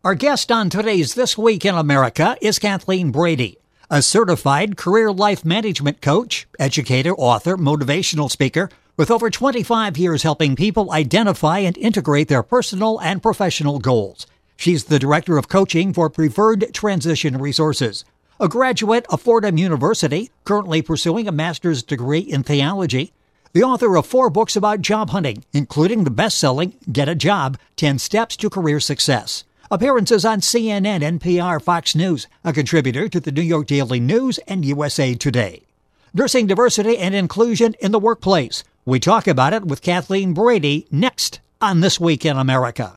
Our guest on today's This Week in America is Kathleen Brady, a certified career life management coach, educator, author, motivational speaker, with over 25 years helping people identify and integrate their personal and professional goals. She's the director of coaching for Preferred Transition Resources. A graduate of Fordham University, currently pursuing a master's degree in theology. The author of 4 books about job hunting, including the best-selling Get a Job, 10 Steps to Career Success. Appearances on CNN, NPR, Fox News, a contributor to the New York Daily News and USA Today. Nursing diversity and inclusion in the workplace. We talk about it with Kathleen Brady next on This Week in America.